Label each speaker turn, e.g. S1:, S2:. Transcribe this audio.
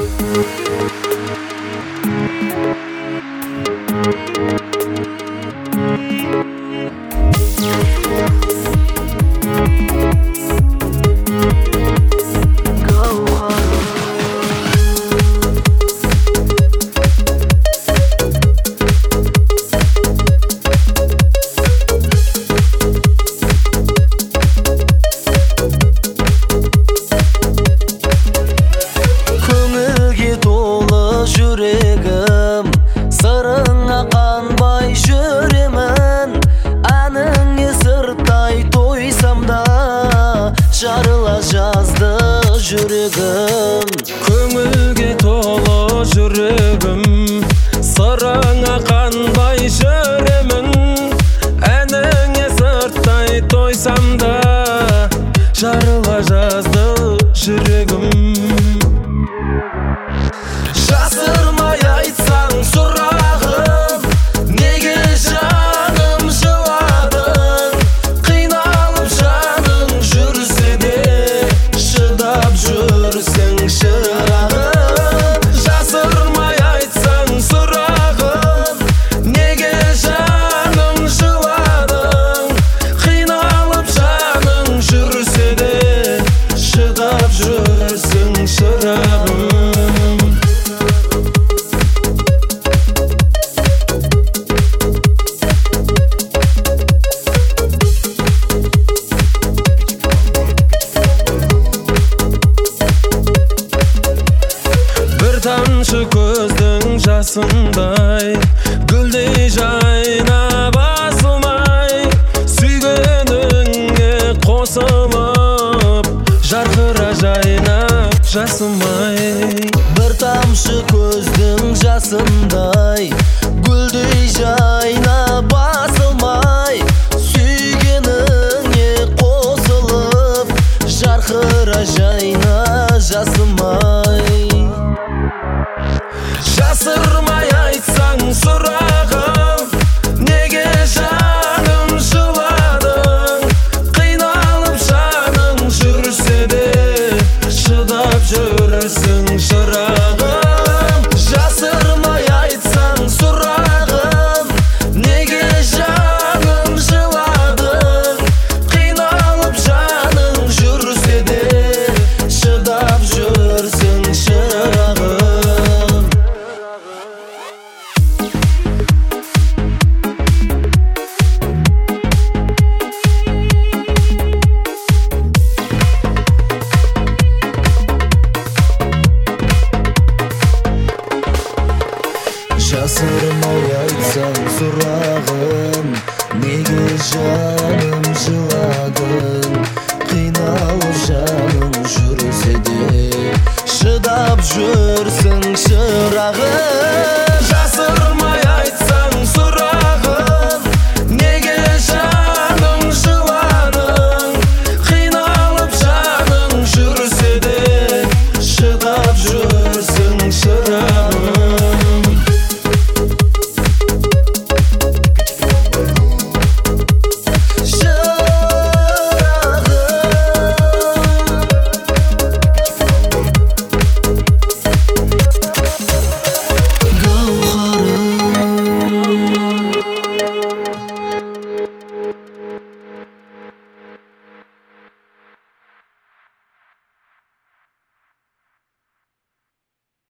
S1: Жүрегім сырыңа қанбай жүремін, әніңе сырттай тойсам да жарыла жазды жүрегім.
S2: Көңілге толы жүрегім, сырыңа қанбай жүремін, әніңе сырттай тойсам да жарыла жазды жүрегім.
S1: Жасырмай айтсаң сұрағым, неге жаным жыладың? Қиналып жаның жүрсе де, шыдап жүрсің шырағым. Жасырмай айтсаң сұрағым, неге жаным жыладың? Қиналып жаның жүрсе де, шыдап жүрсің шырағым.
S2: Тамшы көздің жасындай, гүлдей жайна басылмай, сүйгеніңе қосылып, жарқыра жайнап жасымай.
S1: Бір тамшы көздің жасындай, гүлдей жайна басылмай, сүйгеніңе қосылып, жарқыра жайна жасымай. Жасырмай айтсаң сұрағым, неге жаным жыладың? Қиналып жаның жүрсе де, шыдап жүрсің шырағым.